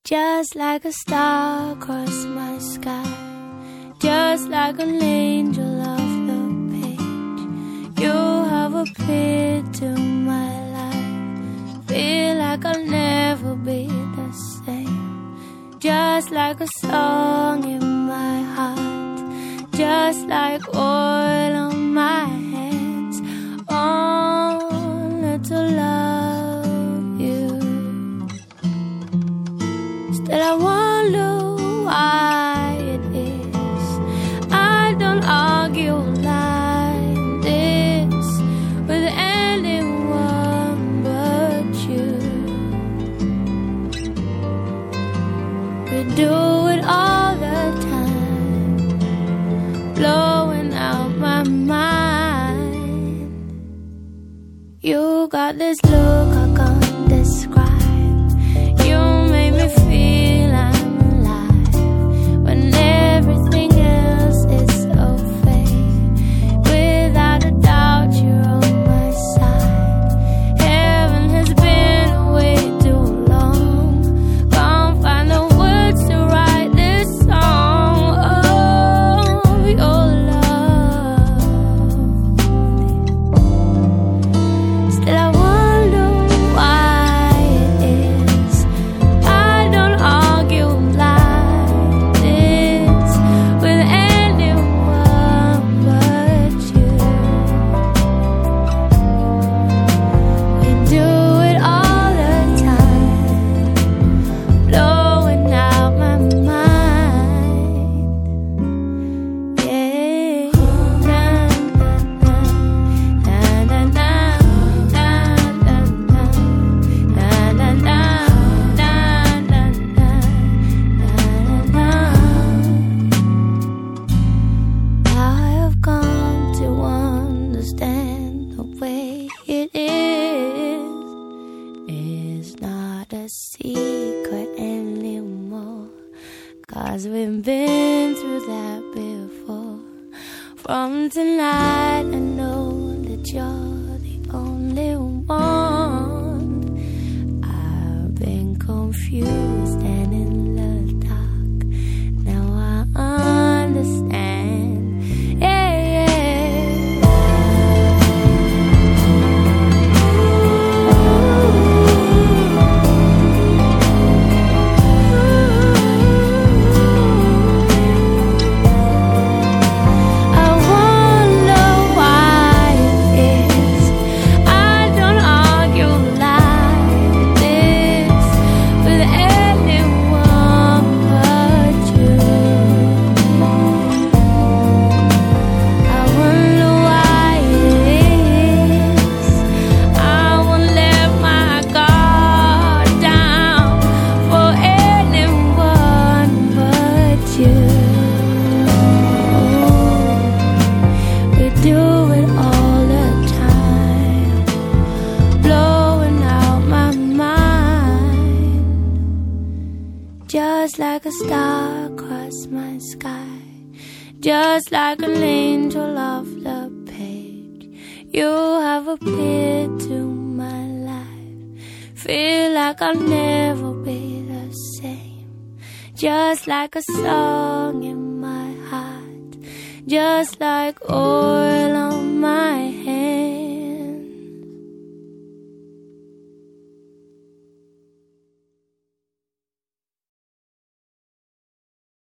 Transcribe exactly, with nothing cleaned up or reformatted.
just like a star across my sky, just like an angel off the page. You have appeared to my life, feel like I'll never be the same. Just like a song in my heart, just like oil on my hands. Only to love you. Still I wonder why it is I don't argue like this with anyone but you. We do it all the time, blowing out my mind. You got this look I can't describe. You make me feel I'm alive when everything else is so fake. Without a doubt you're on my side. Heaven has been away too long. Can't find the words to write this song of your love. Still I wonder why it is I don't argue like this with anyone but you. We do it all the time, blowing out my mind. Yeah. Na, na, na, na, na, na, na, na, na, na, na, na, na, na, na. Now I have come to understand the way it is. It's not a secret anymore, 'cause we've been through that before. From tonight I know that you're the only one. I've been confused and in the dark. Now I understand. Yeah, yeah. I wonder why it is I don't argue like this with anyone but you. I wonder why it is I won't let my guard down for anyone but you. We do it all the time, blowing out my mind. Just like a star across my sky, just like an angel off the page. You have appeared to my life, feel like I'll never be the same. Just like a song in my heart, just like oil on my